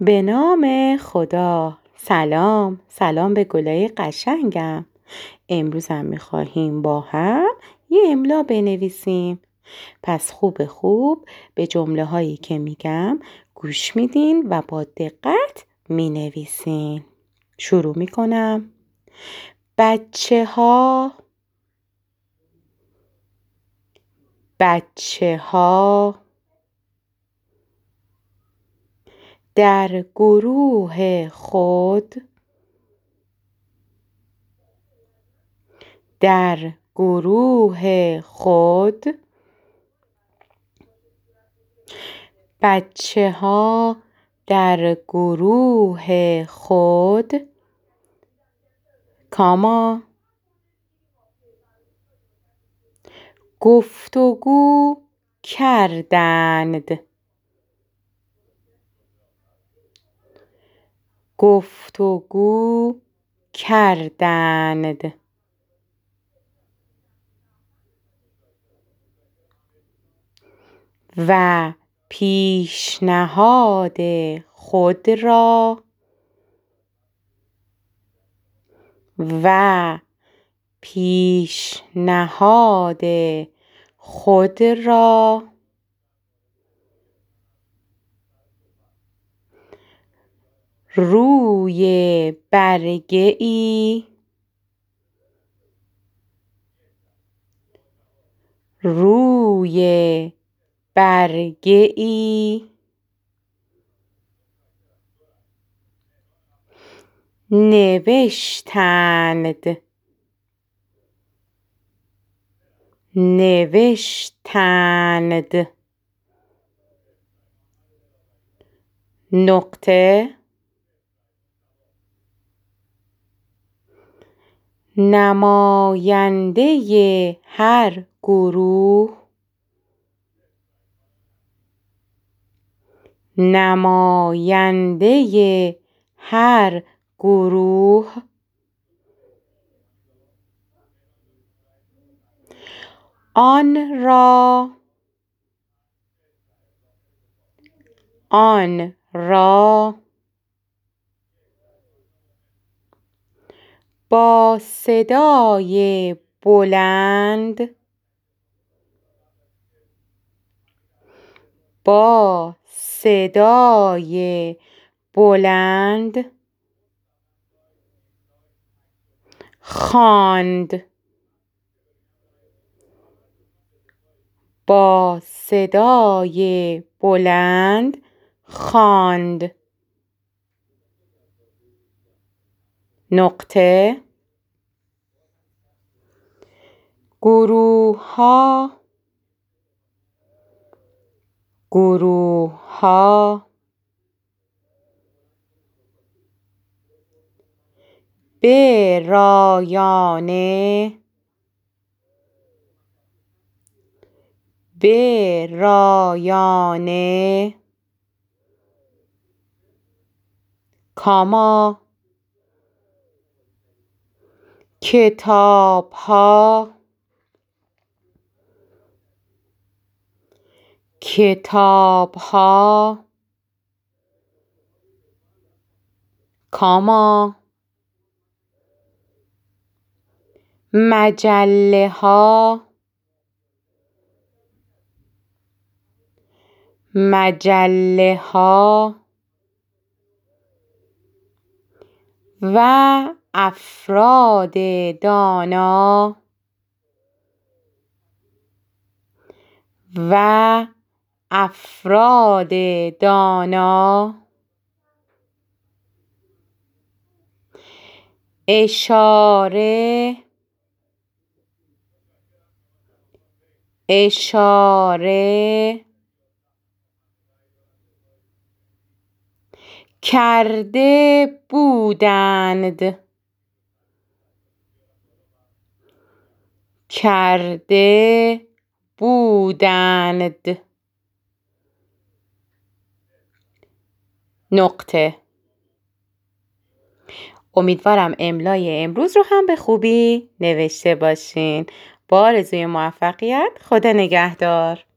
به نام خدا. سلام به گلای قشنگم. امروز هم میخواهیم با هم یه املا بنویسیم. پس خوب به جمله هایی که میگم گوش میدین و با دقت مینویسین. شروع میکنم. بچه ها در گروه خود بچه ها در گروه خود گفتگو کردند. و پیشنهاد خود را روی برگه ای نوشتند. نماینده هر گروه آن را با صدای بلند خواند. گروه ها به رایانه کتاب ها مجله ها و افراد دانا اشاره کرده بودند. امیدوارم املای امروز رو هم به خوبی نوشته باشین. با آرزوی موفقیت. خدا نگهدار.